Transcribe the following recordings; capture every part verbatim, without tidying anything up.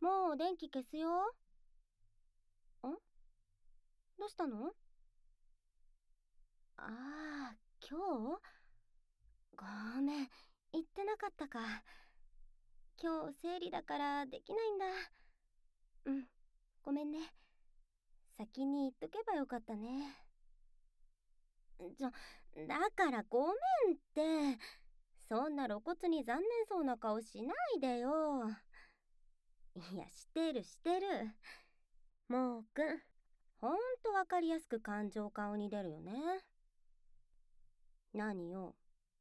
もう電気消すよ。ん？どうしたの？ああ、今日？ごめん、言ってなかったか。今日生理だからできないんだ。うん、ごめんね。先に言っとけばよかったね。ちょ、だからごめんって。そんな露骨に残念そうな顔しないでよ。いや、してるしてる。もうくん、ほんとわかりやすく感情顔に出るよね。何よ。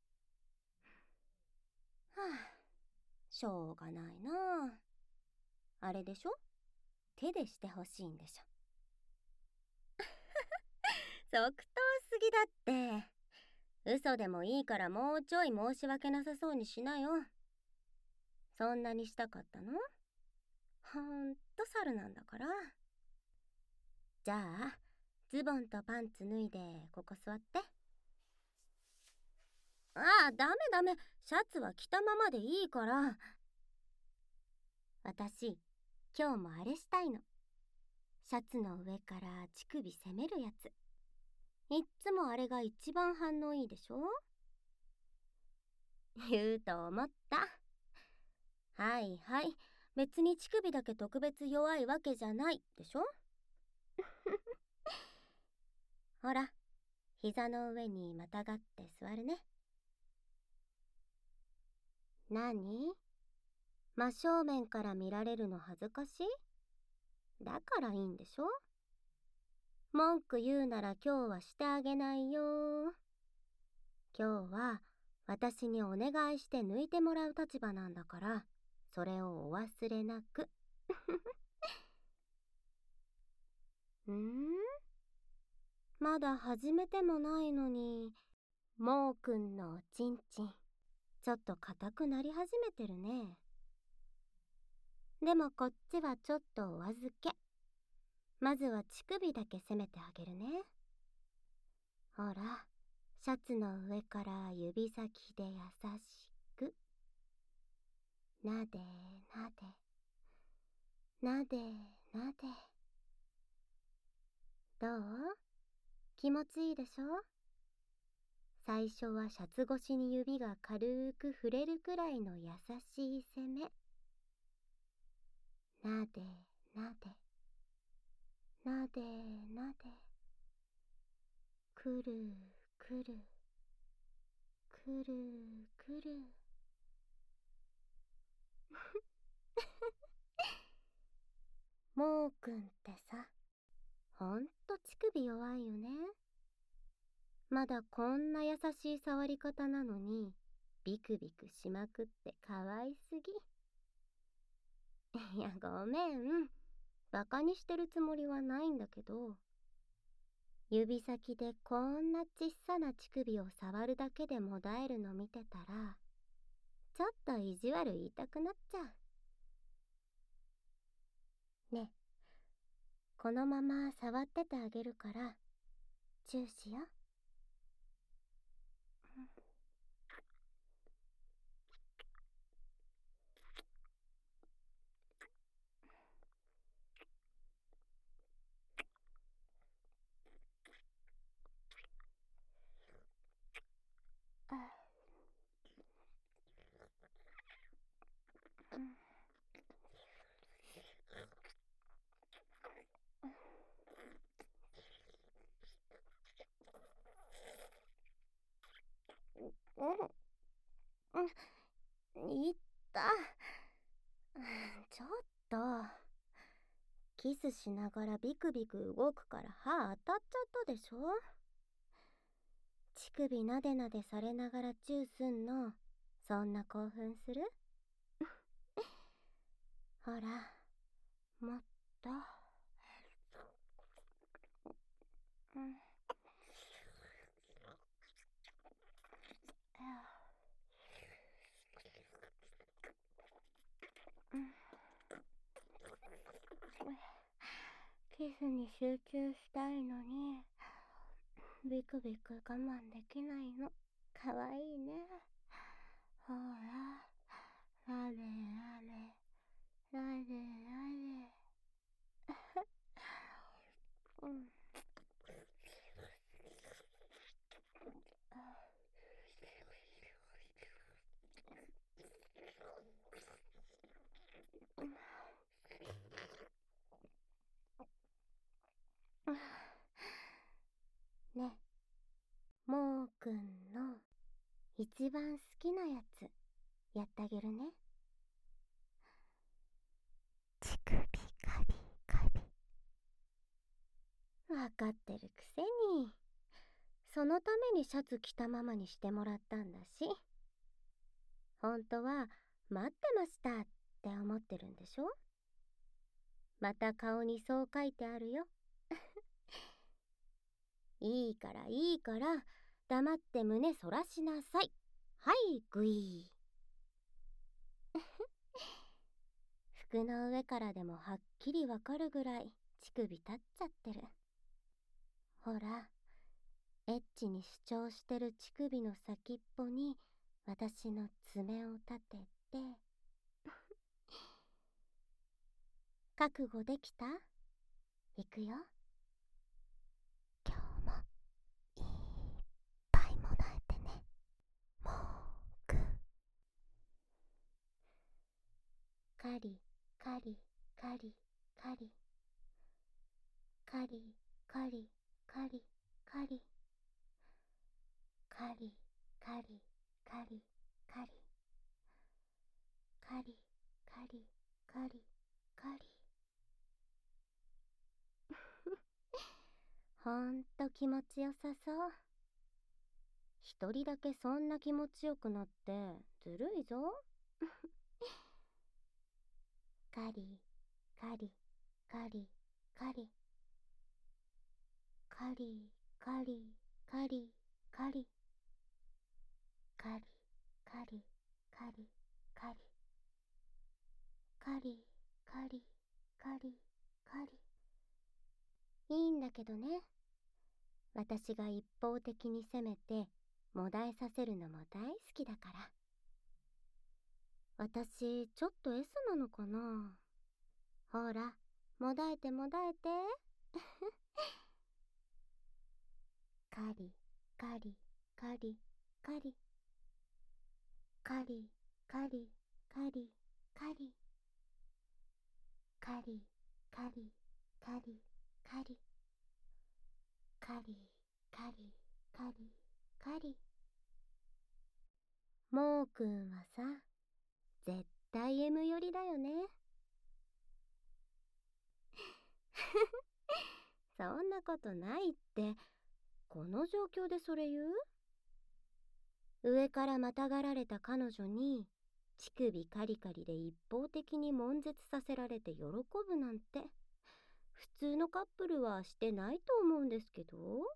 はあ、しょうがないな。あれでしょ？手でしてほしいんでしょ。即答すぎだって。嘘でもいいからもうちょい申し訳なさそうにしなよ。そんなにしたかったの？ほんと猿なんだから。じゃあ、ズボンとパンツ脱いでここ座って。ああ、ダメダメ。シャツは着たままでいいから。私、今日もあれしたいの。シャツの上から乳首攻めるやつ。いっつもあれが一番反応いいでしょ？言うと思った。はいはい。別に乳首だけ特別弱いわけじゃないでしょ？ほら、膝の上にまたがって座るね。何？真正面から見られるの恥ずかしい？だからいいんでしょ？文句言うなら今日はしてあげないよ。今日は私にお願いして抜いてもらう立場なんだから、それをお忘れなく。んー？まだ始めてもないのに、もうくんのおちんちん、ちょっと硬くなり始めてるね。でもこっちはちょっとお預け。まずは乳首だけ攻めてあげるね。ほら、シャツの上から指先で優しく。なでなで。なでなで。どう？気持ちいいでしょ？最初はシャツ越しに指が軽く触れるくらいの優しい攻め。なでなで。なでなで。くるくる。くるくる。もうくんってさ、ほんと乳首弱いよね。まだこんな優しい触り方なのに、ビクビクしまくってかわいすぎ。いや、ごめん。バカにしてるつもりはないんだけど、指先でこんなちっさな乳首を触るだけでもだえるの見てたら、ちょっと意地悪言いたくなっちゃう。ね、このまま触っててあげるから、チューしよ。うん、うん、いった。ちょっと。キスしながらビクビク動くから歯当たっちゃったでしょ？乳首なでなでされながらチューすんの、そんな興奮する？ほら、もっと。うん。キスに集中したいのに、ビクビク我慢できないの。かわいいね。ほら、なでなで、なで一番好きなやつやってあげるね。乳首カリカリ。わかってるくせに。そのためにシャツ着たままにしてもらったんだし。本当は待ってましたって思ってるんでしょ。また顔にそう書いてあるよ。いいからいいから黙って胸そらしなさい。はいグイー。服の上からでもはっきりわかるぐらい乳首立っちゃってる。ほら、エッチに主張してる乳首の先っぽに私の爪を立てて。覚悟できた？いくよ。今日もいっぱいもらえてね。もぐ。カリカリカリカリカリカリカリカリカリカリカリカリカリカリカリカリ。ほんと気持ちよさそう。一人だけそんな気持ちよくなってずるいぞ。カリカリカリカリカリカリカリカリカリカリカリカリカリカリカリカリ。いいんだけどね。私が一方的に攻めてもだえさせるのも大好きだから。私ちょっと S なのかな。ほら、もだえてもだえて。カリカリカリカリカリカリカリカリカリカリカリカリカリカリカリカリ。もーくんはさ、絶対 M 寄りだよね。そんなことないって。この状況でそれ言う？上からまたがられた彼女に乳首カリカリで一方的に悶絶させられて喜ぶなんて普通のカップルはしてないと思うんですけど。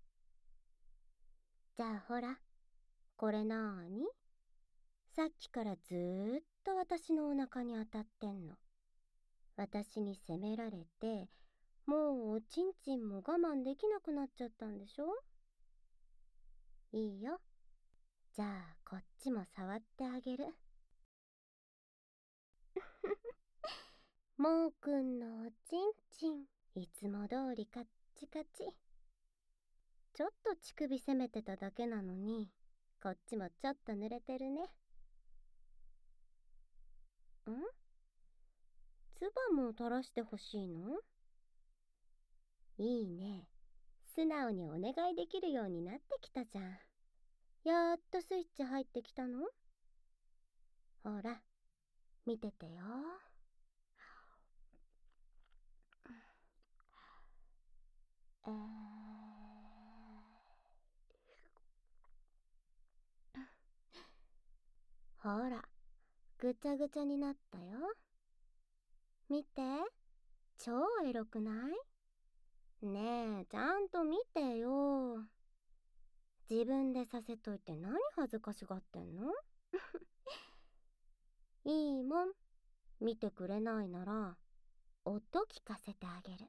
じゃあほら、これなーに？さっきからずーっと私のお腹に当たってんの。私に責められて、もうおちんちんも我慢できなくなっちゃったんでしょ？いいよ。じゃあこっちも触ってあげる。もーくんのおちんちん、いつも通りカッチカチ。ちょっと乳首攻めてただけなのに、こっちもちょっと濡れてるね。ん？唾も垂らしてほしいの？いいね。素直にお願いできるようになってきたじゃん。やっとスイッチ入ってきたの？ほら、見ててよ。えー、ほら、ぐちゃぐちゃになったよ。見て、超エロくない？ねえ、ちゃんと見てよ。自分でさせといて何恥ずかしがってんの？いいもん。見てくれないなら、音聞かせてあげる。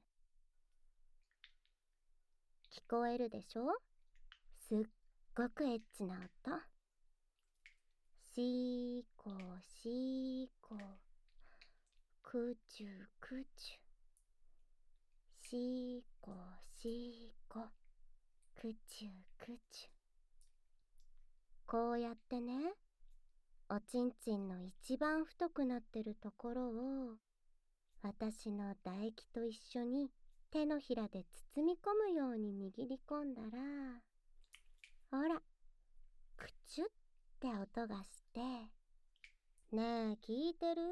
聞こえるでしょ？すっごくエッチな音。しーこしーこ。くちゅくちゅ。しーこしーこ。くちゅくちゅ。こうやってね、おちんちんの一番太くなってるところを私の唾液と一緒に手のひらで包み込むように握り込んだら、ほら、くちゅっって音がして、ねえ聞いてる？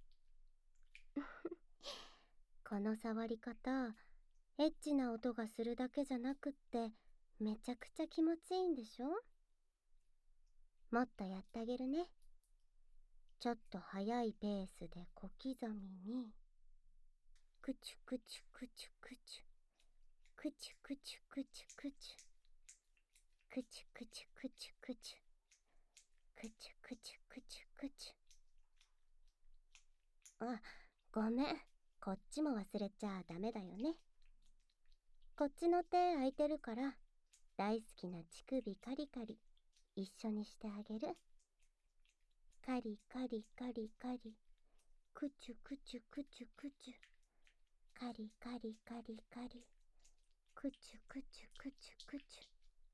この触り方、エッチな音がするだけじゃなくってめちゃくちゃ気持ちいいんでしょ？もっとやってあげるね。ちょっと速いペースで小刻みに、くちゅくちゅくちゅくちゅ、くちゅくちゅくちゅくちゅ、くちゅくちゅくちゅくちゅ、くちゅくちゅくちゅくちゅ。あ、ごめん、こっちも忘れちゃダメだよね。こっちの手空いてるから、大好きな乳首カリカリ一緒にしてあげる。カリカリカリカリ、くちゅくちゅくちゅくちゅ、カリカリカリカリ、くちゅくちゅくちゅくち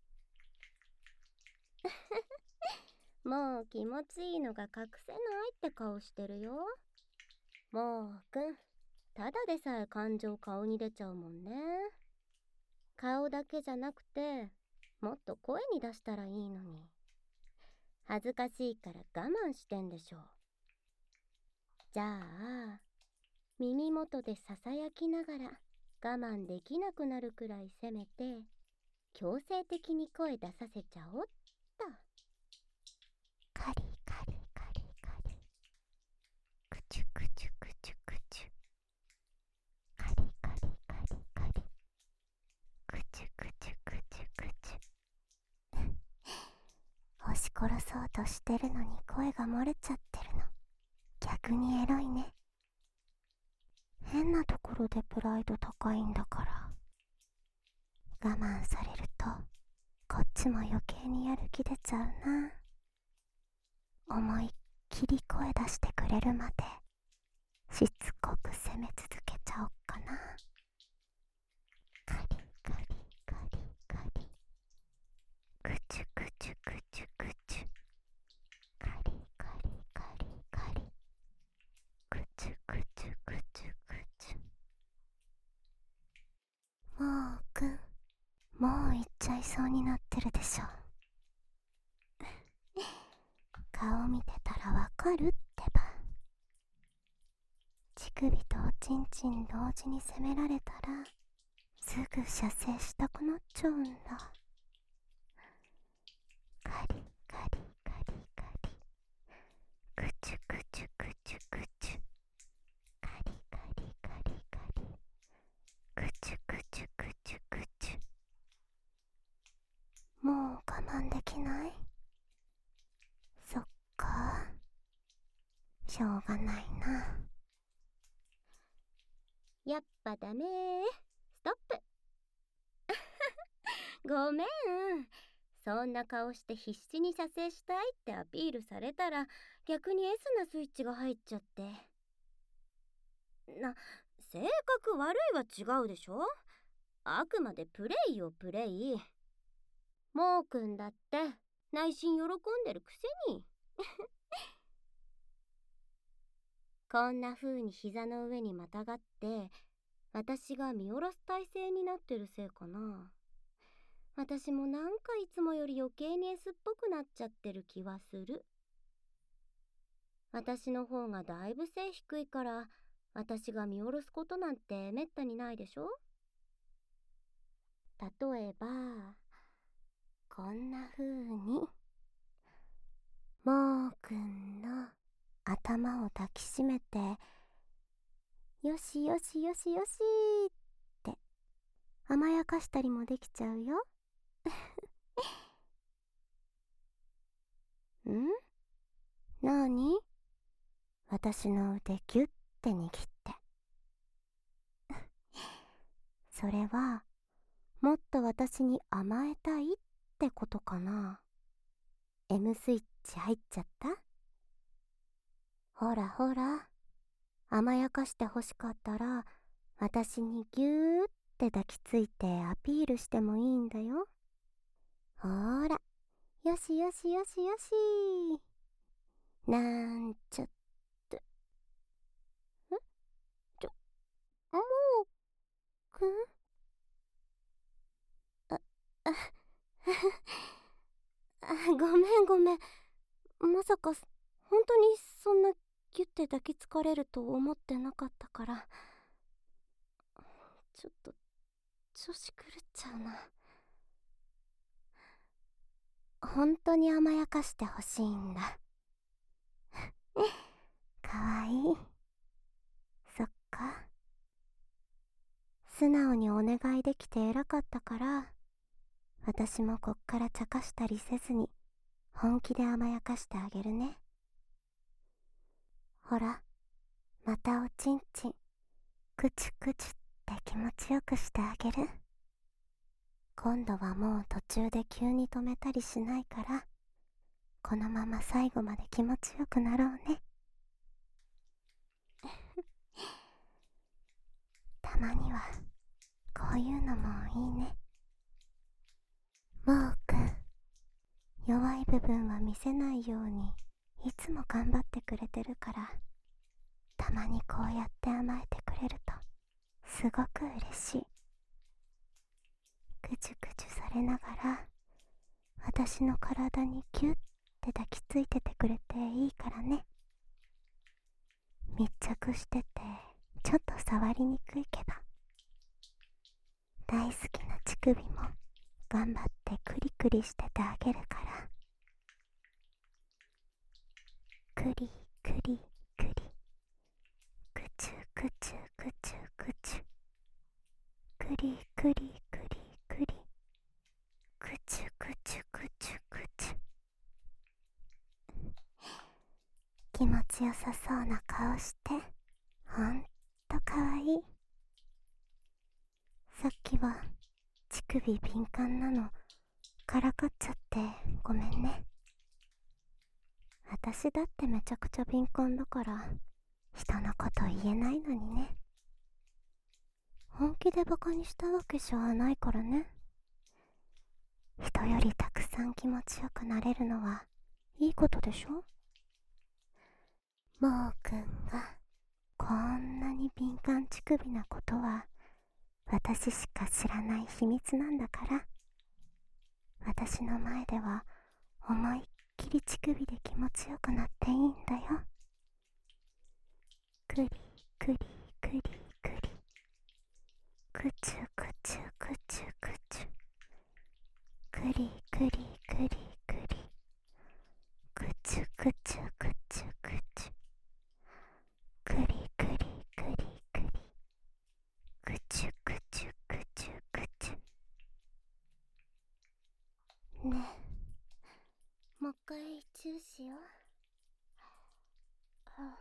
ゅ。もう気持ちいいのが隠せないって顔してるよ。もうくん、ただでさえ感情顔に出ちゃうもんね。顔だけじゃなくて、もっと声に出したらいいのに。恥ずかしいから我慢してんでしょ。じゃあ、耳元でささやきながら我慢できなくなるくらいせめて、強制的に声出させちゃおっと。カリカリカリカリ、くちゅくちゅくちゅくちゅ、カリカリカリカリ、くちゅくちゅくちゅくちゅ。押し殺そうとしてるのに声が漏れちゃってるの、逆にエロいね。変なところでプライド高いんだから。我慢されるとこっちも余計にやる気出ちゃうな。思いっきり声出してくれるまでしつこく攻め続けちゃおっかな。カリカリカリカリ、くちゅくちゅくちゅくちゅ、カリカリカリカリ、くちゅくちゅくちゅくちゅ。もうくん、もう行っちゃいそうになってるでしょ。顔見てたらわかるってば。乳首とおちんちん同時に攻められたらすぐ射精したくなっちゃうんだ。カリカリカリカリ、くちゅくちゅくちゅくちゅ、カリカリカリカリ、くちゅくちゅくちゅくちゅ。もう我慢できない？そっか、しょうがないな。やっぱダメー。ストップ。ごめん。そんな顔して必死に射精したいってアピールされたら逆に S なスイッチが入っちゃって。な、性格悪いは違うでしょ。あくまでプレイよプレイ。もうくんだって内心喜んでるくせに。こんな風に膝の上にまたがって私が見下ろす体勢になってるせいかな。私もなんかいつもより余計に S っぽくなっちゃってる気はする。私の方がだいぶ背低いから私が見下ろすことなんてめったにないでしょ。例えばこんな風にもうくんの頭を抱きしめてよしよしよしよしって甘やかしたりもできちゃうよ。ん？なに？私の腕ギュッて握って。それはもっと私に甘えたいってことかな。 M スイッチ入っちゃった？ほらほら、甘やかしてほしかったら私にギューって抱きついてアピールしてもいいんだよ。ほーら、よしよしよしよし。なんちゃって。ん？ちょ、もうくん？あ、あ、あ、ごめんごめん。 まさか本当にそんなギュッて抱きつかれると思ってなかったから、ちょっと調子狂っちゃうな。本当に甘やかしてほしいんだ。かわいい。そっか。素直にお願いできて偉かったから、私もこっから茶化したりせずに本気で甘やかしてあげるね。ほら、またおちんちんクチュクチュって気持ちよくしてあげる。今度はもう途中で急に止めたりしないから、このまま最後まで気持ちよくなろうね。たまにはこういうのもいいね。もーくん、弱い部分は見せないようにいつも頑張ってくれてるから、たまにこうやって甘えてくれるとすごく嬉しい。ぐちゅぐちゅされながら私の体にギュッて抱きついててくれていいからね。密着しててちょっと触りにくいけど、大好きな乳首も頑張ってクリクリしててあげるから。クリクリクリ、クチュクチュクチュクチュ、クリクリクリクリ、クチュクチュクチュクチュ。気持ちよさそうな顔してほんとかわいい。さっきは乳首敏感なのからかっちゃってごめんね。私だってめちゃくちゃ敏感だから人のこと言えないのにね。本気でバカにしたわけじゃないからね。人よりたくさん気持ちよくなれるのはいいことでしょ。もーくんがこんなに敏感乳首なことは私しか知らない秘密なんだから、私の前では思いっきり乳首で気持ちよくなっていいんだよ。クリクリクリクリ、クチュクチュクチュクチュ、クリクリクリクリ、クチュクチュクチュクチュ、クリクリクリクリ、クチュクチュクチュクチュ。ねえ、もう一回チューしよう。あ、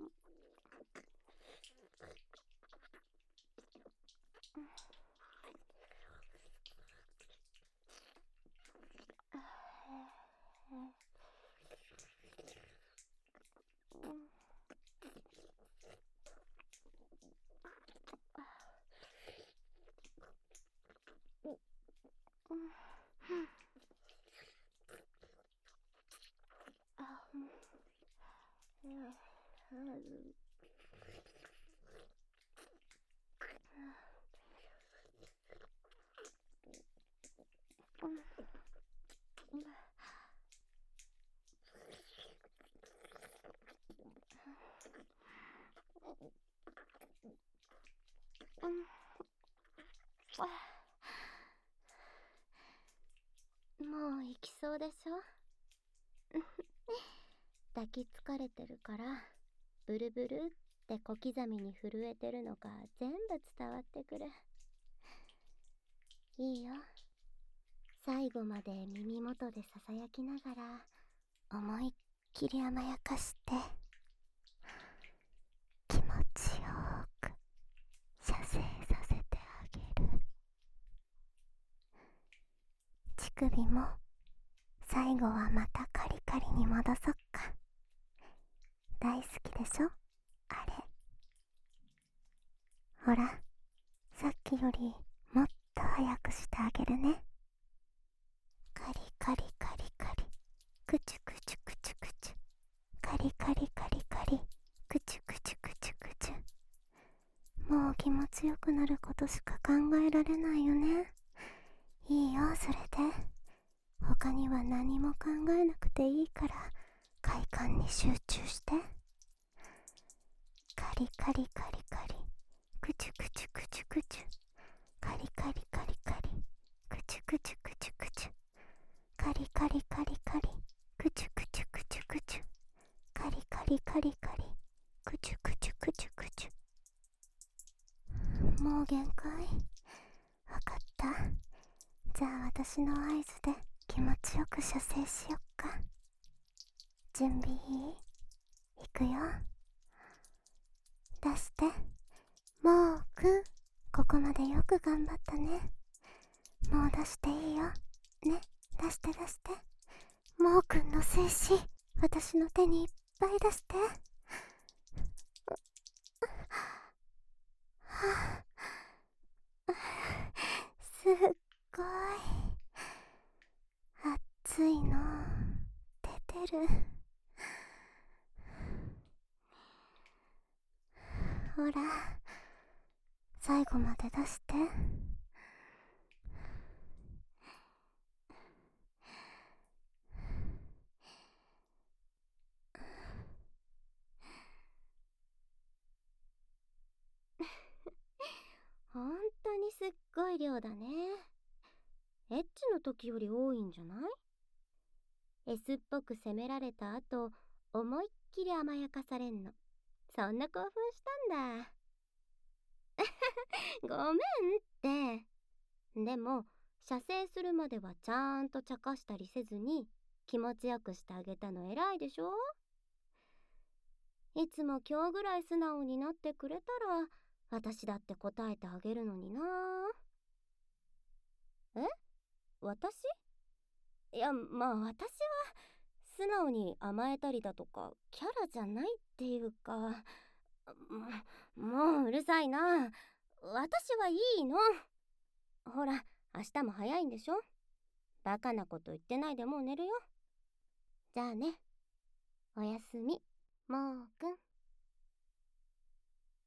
もう行きそうでしょ。抱きつかれてるからブルブルって小刻みに震えてるのが全部伝わってくる。いいよ、最後まで耳元でささやきながら思いっきり甘やかして気持ちよく射精させてあげる。乳首も最後はまたカリカリに戻そっか。大好きでしょあれ。ほら、さっきよりもっと早くしてあげるね。カリカリカリカリ、クチュクチュクチュクチュ、カリカリカリカリ、クチュクチュクチュクチュ。もう気持ちよくなることしか考えられないよね。いいよ、それで。他には何も考えなくていいから快感に集中して。カリカリカリカリ、クチュクチュクチュクチュ、カリカリカリカリ、クチュクチュクチュクチュ、カリカリカリカリ、クチュクチュクチュクチュ、カリカリカリカリ、クチュクチュクチュクチュ。もう限界。わかった。じゃあ私の合図で気持ちよく射精しよっか。準備いい？いくよ。出して。もうくん、ここまでよく頑張ったね。もう出していいよ。ね、出して出して。もうくんの精子、私の手にいっぱい出して。はあ、すっごい熱いの出てる。ほら、最後まで出して。ほんとにすっごい量だね。エッチの時より多いんじゃない？ S っぽく責められた後、思いっきり甘やかされんの。そんな興奮したんだ。ごめんって。でも、射精するまではちゃんと茶化したりせずに気持ちよくしてあげたの偉いでしょ？いつも今日ぐらい素直になってくれたら私だって答えてあげるのにな。え？私？いや、まあ私は素直に甘えたりだとかキャラじゃないっていうか、ももううるさいな。私はいいの。ほら、明日も早いんでしょ？バカなこと言ってないでもう寝るよ。じゃあね。おやすみ、もーくん。